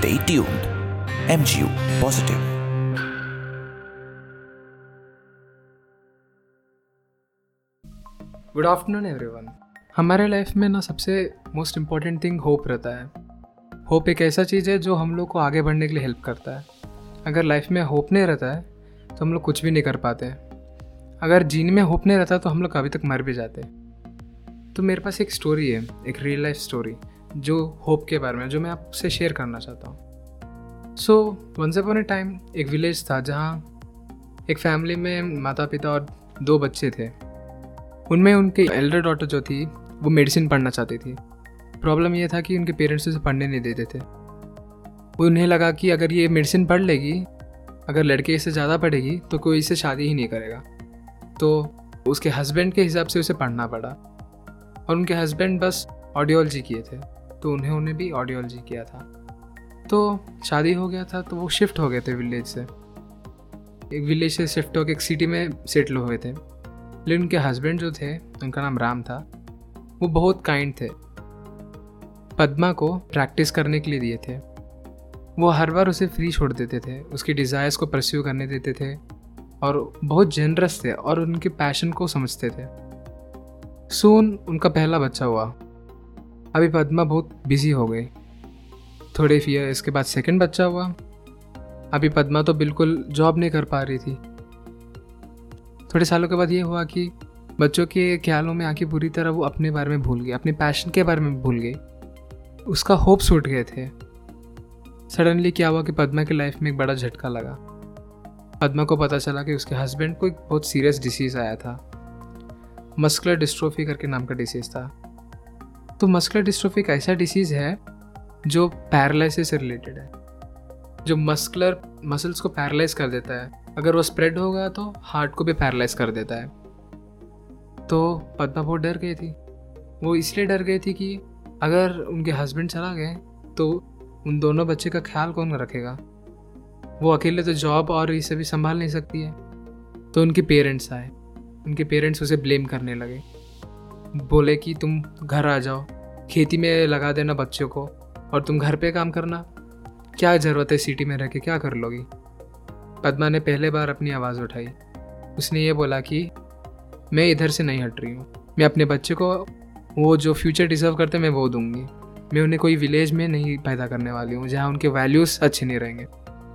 Stay tuned. MGU Positive. Good afternoon everyone. हमारे life में ना सबसे मोस्ट इम्पॉर्टेंट थिंग होप रहता है। होप एक ऐसा चीज़ है जो हम लोग को आगे बढ़ने के लिए हेल्प करता है। अगर लाइफ में होप नहीं रहता है तो हम लोग कुछ भी नहीं कर पाते। अगर जीने में होप नहीं रहता तो हम लोग कभी तक मर भी जाते। तो मेरे पास एक स्टोरी है, एक रियल लाइफ स्टोरी जो होप के बारे में, जो मैं आपसे शेयर करना चाहता हूँ। So once upon a time एक विलेज था जहाँ एक फैमिली में माता पिता और 2 बच्चे थे। उनमें उनकी एल्डर डॉटर जो थी वो मेडिसिन पढ़ना चाहती थी। प्रॉब्लम ये था कि उनके पेरेंट्स उसे पढ़ने नहीं देते थे। उन्हें लगा कि अगर ये मेडिसिन पढ़ लेगी, अगर लड़के इससे ज़्यादा पढ़ेगी तो कोई इससे शादी ही नहीं करेगा। तो उसके हस्बैंड के हिसाब से उसे पढ़ना पड़ा। और उनके हस्बैंड बस ऑडियोलॉजी किए थे तो उन्हें भी ऑडियोलॉजी किया था। तो शादी हो गया था तो वो शिफ्ट हो गए थे विलेज से। एक विलेज से शिफ्ट होकर एक सिटी में सेटल हुए थे। लेकिन उनके हस्बैंड जो थे, उनका नाम राम था, वो बहुत काइंड थे। पद्मा को प्रैक्टिस करने के लिए दिए थे। वो हर बार उसे फ्री छोड़ देते थे, उसकी डिज़ायर्स को परस्यू करने देते थे और बहुत जेनरस थे और उनके पैशन को समझते थे। सून उनका पहला बच्चा हुआ। अभी पद्मा बहुत बिजी हो गई। थोड़े फिर इसके बाद सेकंड बच्चा हुआ। अभी पद्मा तो बिल्कुल जॉब नहीं कर पा रही थी। थोड़े सालों के बाद ये हुआ कि बच्चों के ख्यालों में आके पूरी तरह वो अपने बारे में भूल गई, अपने पैशन के बारे में भूल गई। उसका होप्स उठ गए थे। सडनली क्या हुआ कि पद्मा की लाइफ में एक बड़ा झटका लगा। पद्मा को पता चला कि उसके हस्बैंड को एक बहुत सीरियस डिसीज़ आया था। मस्कुलर डिस्ट्रोफी करके नाम का डिसीज़ था। तो मस्कुलर डिस्ट्रोफी एक ऐसा डिसीज़ है जो पैरालिसिस से रिलेटेड है, जो मस्कुलर मसल्स को पैरालाइज कर देता है। अगर वो स्प्रेड होगा तो हार्ट को भी पैरालाइज कर देता है। तो पद्मा बहुत डर गई थी। वो इसलिए डर गई थी कि अगर उनके हस्बैंड चला गए तो उन दोनों बच्चे का ख्याल कौन रखेगा। वो अकेले तो जॉब और इसे भी संभाल नहीं सकती है। तो उनके पेरेंट्स आए। उनके पेरेंट्स उसे ब्लेम करने लगे। बोले कि तुम घर आ जाओ, खेती में लगा देना बच्चों को और तुम घर पे काम करना। क्या ज़रूरत है सिटी में रह के, क्या कर लोगी। पद्मा ने पहले बार अपनी आवाज़ उठाई। उसने ये बोला कि मैं इधर से नहीं हट रही हूँ। मैं अपने बच्चे को वो जो फ्यूचर डिज़र्व करते मैं वो दूंगी। मैं उन्हें कोई विलेज में नहीं पैदा करने वाली हूँ जहाँ उनके वैल्यूज़ अच्छे नहीं रहेंगे।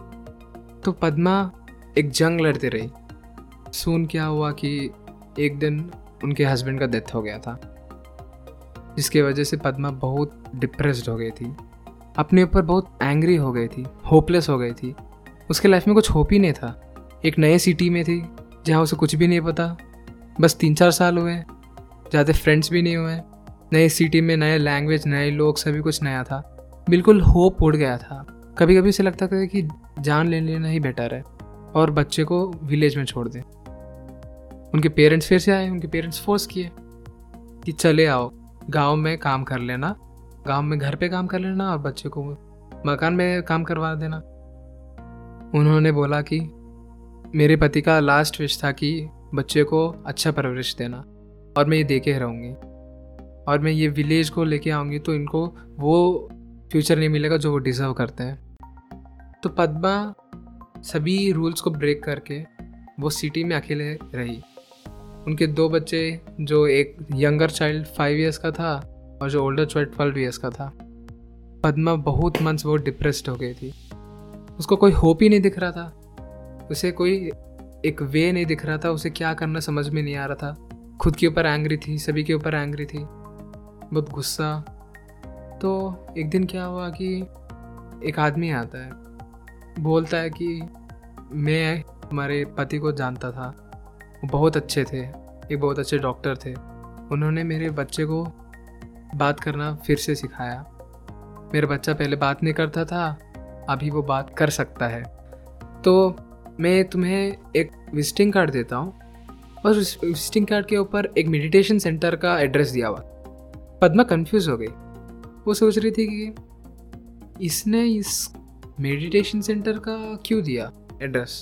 तो पद्मा एक जंग लड़ती रही। सून क्या हुआ कि एक दिन उनके हस्बैंड का डेथ हो गया था, जिसकी वजह से पद्मा बहुत डिप्रेस्ड हो गई थी, अपने ऊपर बहुत एंग्री हो गई थी, होपलेस हो गई थी। उसके लाइफ में कुछ होप ही नहीं था। एक नए सिटी में थी जहाँ उसे कुछ भी नहीं पता। बस 3-4 साल हुए, ज़्यादा फ्रेंड्स भी नहीं हुए। नए सिटी में नए लैंग्वेज, नए लोग, सभी कुछ नया था। बिल्कुल होप उड़ गया था। कभी कभी उसे लगता था कि जान ले लेना ही बेटर है और बच्चे को विलेज में छोड़ दें। उनके पेरेंट्स फिर से आए। उनके पेरेंट्स फोर्स किए कि चले आओ, गाँव में काम कर लेना, गाँव में घर पे काम कर लेना और बच्चे को मकान में काम करवा देना। उन्होंने बोला कि मेरे पति का लास्ट विश था कि बच्चे को अच्छा परवरिश देना और मैं ये दे के रहूँगी और मैं ये विलेज को लेके आऊँगी तो इनको वो फ्यूचर नहीं मिलेगा जो वो डिज़र्व करते हैं। तो पद्मा सभी रूल्स को ब्रेक करके वो सिटी में अकेले रही। उनके 2 बच्चे, जो एक यंगर चाइल्ड 5 इयर्स का था और जो ओल्डर चाइल्ड 12 इयर्स का था। पद्मा बहुत मंथ्स बहुत डिप्रेस्ड हो गई थी। उसको कोई होप ही नहीं दिख रहा था। उसे कोई एक वे नहीं दिख रहा था। उसे क्या करना समझ में नहीं आ रहा था। खुद के ऊपर एंग्री थी, सभी के ऊपर एंग्री थी, बहुत गुस्सा। तो एक दिन क्या हुआ कि एक आदमी आता है, बोलता है कि मैं हमारे पति को जानता था, वो बहुत अच्छे थे, एक बहुत अच्छे डॉक्टर थे। उन्होंने मेरे बच्चे को बात करना फिर से सिखाया। मेरा बच्चा पहले बात नहीं करता था, अभी वो बात कर सकता है। तो मैं तुम्हें एक विजिटिंग कार्ड देता हूँ और उस विजिटिंग कार्ड के ऊपर एक मेडिटेशन सेंटर का एड्रेस दिया हुआ। पद्मा कंफ्यूज हो गई। वो सोच रही थी कि इसने इस मेडिटेशन सेंटर का क्यों दिया एड्रेस।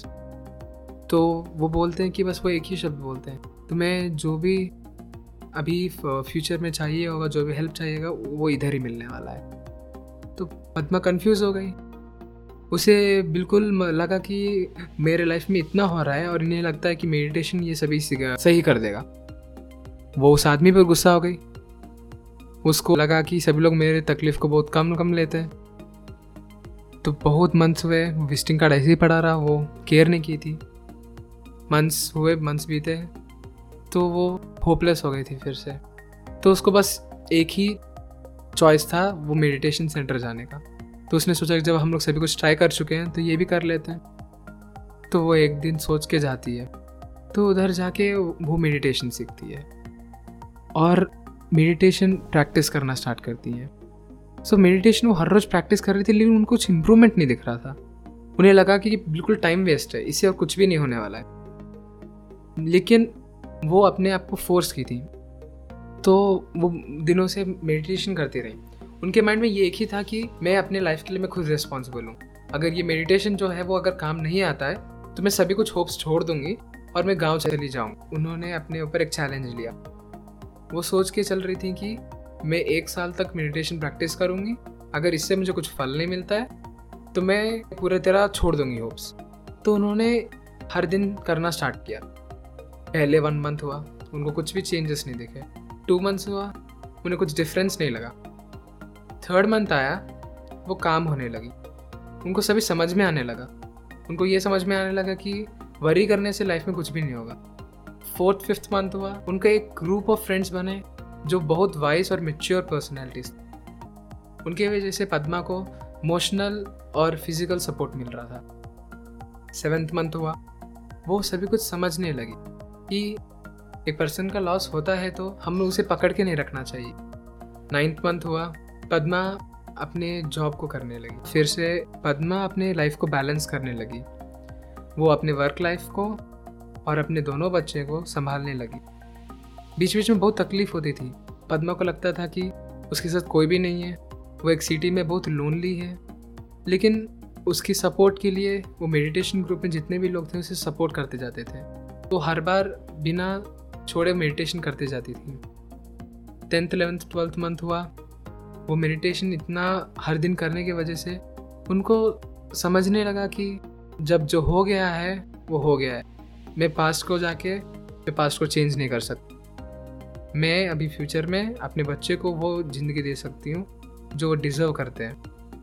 तो वो बोलते हैं कि बस वो एक ही शब्द बोलते हैं, तुम्हें जो भी अभी फ्यूचर में चाहिए होगा, जो भी हेल्प चाहिएगा वो इधर ही मिलने वाला है। तो पद्मा कंफ्यूज हो गई। उसे बिल्कुल लगा कि मेरे लाइफ में इतना हो रहा है और इन्हें लगता है कि मेडिटेशन ये सभी सही कर देगा। वो उस आदमी पर गुस्सा हो गई। उसको लगा कि सभी लोग मेरे तकलीफ़ को बहुत कम लेते हैं। तो बहुत मंथ्स हुए, विजिटिंग कार्ड ऐसे ही पड़ा रहा, वो केयर नहीं की थी। मंथ्स बीते तो वो होपलेस हो गई थी फिर से। तो उसको बस एक ही चॉइस था, वो मेडिटेशन सेंटर जाने का। तो उसने सोचा कि जब हम लोग सभी कुछ ट्राई कर चुके हैं तो ये भी कर लेते हैं। तो वो एक दिन सोच के जाती है, तो उधर जाके वो मेडिटेशन सीखती है और मेडिटेशन प्रैक्टिस करना स्टार्ट करती है। सो मेडिटेशन वो हर रोज़ प्रैक्टिस कर रही थी, लेकिन उनको कुछ इम्प्रूवमेंट नहीं दिख रहा था। उन्हें लगा कि बिल्कुल टाइम वेस्ट है, इससे और कुछ भी नहीं होने वाला है। लेकिन वो अपने आप को फोर्स की थी, तो वो दिनों से मेडिटेशन करती रही। उनके माइंड में ये एक ही था कि मैं अपने लाइफ के लिए मैं खुद रिस्पॉन्सिबल हूँ। अगर ये मेडिटेशन जो है वो अगर काम नहीं आता है तो मैं सभी कुछ होप्स छोड़ दूंगी और मैं गाँव चली जाऊँगी। उन्होंने अपने ऊपर एक चैलेंज लिया। वो सोच के चल रही थी कि मैं 1 साल तक मेडिटेशन प्रैक्टिस करूँगी, अगर इससे मुझे कुछ फल नहीं मिलता है तो मैं पूरी तरह छोड़ दूँगी होप्स। तो उन्होंने हर दिन करना स्टार्ट किया। पहले 1 मंथ हुआ, उनको कुछ भी चेंजेस नहीं दिखे। 2 मंथ्स हुआ, उन्हें कुछ डिफरेंस नहीं लगा। 3rd मंथ आया, वो काम होने लगी, उनको सभी समझ में आने लगा। उनको ये समझ में आने लगा कि वरी करने से लाइफ में कुछ भी नहीं होगा। 4th 5th मंथ हुआ, उनका एक ग्रुप ऑफ फ्रेंड्स बने जो बहुत वाइज और मैच्योर पर्सनैलिटीज। उनके वजह से पद्मा को इमोशनल और फिजिकल सपोर्ट मिल रहा था। 7th मंथ हुआ, वो सभी कुछ समझने लगी कि एक पर्सन का लॉस होता है तो हम उसे पकड़ के नहीं रखना चाहिए। 9th मंथ हुआ, पद्मा अपने जॉब को करने लगी। फिर से पद्मा अपने लाइफ को बैलेंस करने लगी। वो अपने वर्क लाइफ को और अपने दोनों बच्चे को संभालने लगी। बीच बीच में बहुत तकलीफ होती थी। पद्मा को लगता था कि उसके साथ कोई भी नहीं है, वो एक सिटी में बहुत लोनली है। लेकिन उसकी सपोर्ट के लिए वो मेडिटेशन ग्रुप में जितने भी लोग थे उसे सपोर्ट करते जाते थे। तो हर बार बिना छोड़े मेडिटेशन करते जाती थी। 10th 11th 12th मंथ हुआ, वो मेडिटेशन इतना हर दिन करने की वजह से उनको समझने लगा कि जब जो हो गया है वो हो गया है। मैं पास्ट को चेंज नहीं कर सकती। मैं अभी फ्यूचर में अपने बच्चे को वो ज़िंदगी दे सकती हूँ जो वो डिज़र्व करते हैं।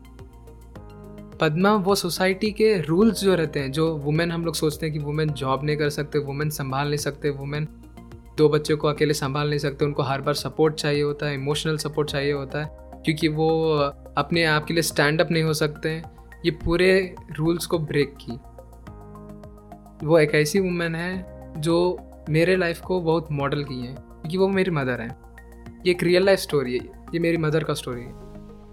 पद्मा वो सोसाइटी के रूल्स जो रहते हैं, जो वुमेन हम लोग सोचते हैं कि वुमेन जॉब नहीं कर सकते, वुमेन संभाल नहीं सकते, वुमेन 2 बच्चों को अकेले संभाल नहीं सकते, उनको हर बार सपोर्ट चाहिए होता है, इमोशनल सपोर्ट चाहिए होता है, क्योंकि वो अपने आप के लिए स्टैंड अप नहीं हो सकते हैं। ये पूरे रूल्स को ब्रेक की। वो एक ऐसी वुमेन है जो मेरे लाइफ को बहुत मॉडल की है, क्योंकि वो मेरी मदर है। ये एक रियल लाइफ स्टोरी है, ये मेरी मदर का स्टोरी है।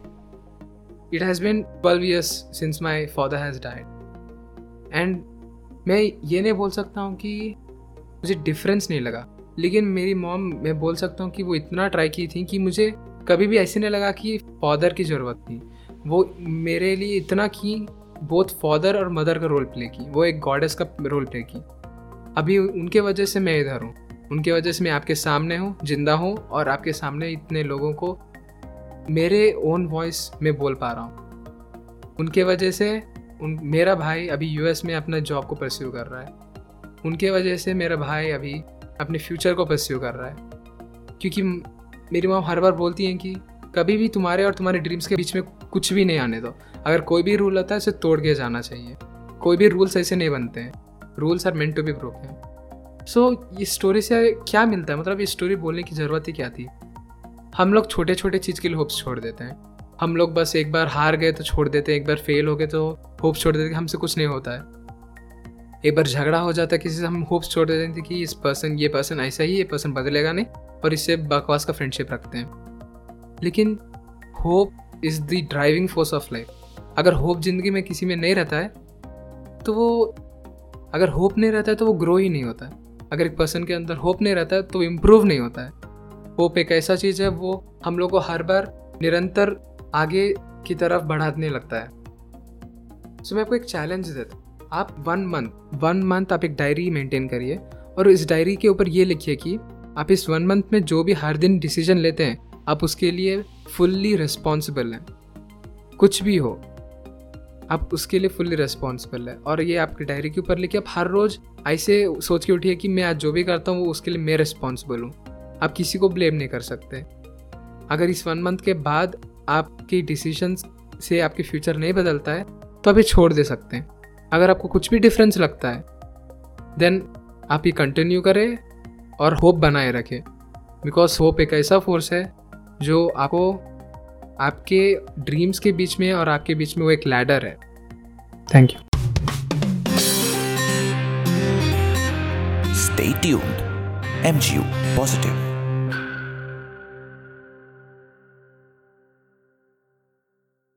It has been 12 years since my father has died and मैं ये नहीं बोल सकता हूँ कि मुझे डिफरेंस नहीं लगा, लेकिन मेरी मॉम, मैं बोल सकता हूँ कि वो इतना ट्राई की थी कि मुझे कभी भी ऐसे नहीं लगा कि फादर की ज़रूरत थी। वो मेरे लिए इतना की, बोथ फादर और मदर का रोल प्ले की, वो एक गॉडेस का रोल प्ले की। अभी उनके वजह से मैं इधर हूँ, उनके वजह से मैं आपके सामने हूँ, जिंदा हूँ, और आपके सामने इतने लोगों को मेरे ओन वॉइस में बोल पा रहा हूँ। उनके वजह से मेरा भाई अभी यूएस में अपना जॉब को परस्यू कर रहा है। उनके वजह से मेरा भाई अभी अपने फ्यूचर को परस्यू कर रहा है, क्योंकि मेरी माँ हर बार बोलती हैं कि कभी भी तुम्हारे और तुम्हारे ड्रीम्स के बीच में कुछ भी नहीं आने दो। अगर कोई भी रूल आता है उसे तोड़ के जाना चाहिए। कोई भी रूल्स ऐसे नहीं बनते हैं, rules are meant to be broken. So ये स्टोरी से क्या मिलता है, मतलब ये स्टोरी बोलने की ज़रूरत ही क्या थी। हम लोग छोटे छोटे चीज़ के लिए होप्स छोड़ देते हैं। हम लोग बस एक बार हार गए तो छोड़ देते हैं, एक बार फेल हो गए तो होप्स छोड़ देते हैं कि हमसे कुछ नहीं होता है। एक बार झगड़ा हो जाता है किसी से, हम होप्स छोड़ देते हैं कि ये पर्सन ऐसा ही, ये पर्सन बदलेगा नहीं, और इससे बकवास का फ्रेंडशिप रखते हैं। लेकिन hope is the driving force of life. अगर होप ज़िंदगी में किसी में नहीं रहता है तो वो ग्रो ही नहीं होता है। अगर एक पर्सन के अंदर होप नहीं रहता है तो इम्प्रूव नहीं होता है। होप एक ऐसा चीज़ है, वो हम लोग को हर बार निरंतर आगे की तरफ बढ़ाने लगता है। सो मैं आपको एक चैलेंज देता हूँ। आप 1 मंथ आप एक डायरी मेंटेन करिए, और इस डायरी के ऊपर ये लिखिए कि आप इस 1 मंथ में जो भी हर दिन डिसीजन लेते हैं, आप उसके लिए फुल्ली रिस्पॉन्सिबल हैं। कुछ भी हो, आप उसके लिए फुल्ली रिस्पॉन्सिबल है। और ये आपकी डायरी के ऊपर लिखिए, आप हर रोज़ ऐसे सोच के उठिए कि मैं आज जो भी करता हूँ वो उसके लिए मैं रिस्पॉन्सिबल हूँ। आप किसी को ब्लेम नहीं कर सकते। अगर इस 1 मंथ के बाद आपकी डिसीजंस से आपकी फ्यूचर नहीं बदलता है तो आप ये छोड़ दे सकते हैं। अगर आपको कुछ भी डिफरेंस लगता है देन आप ये कंटिन्यू करें और होप बनाए रखें, बिकॉज होप एक ऐसा फोर्स है जो आपको आपके ड्रीम्स के बीच में और आपके बीच में वो एक लैडर है। Thank you. Stay tuned. MGU Positive.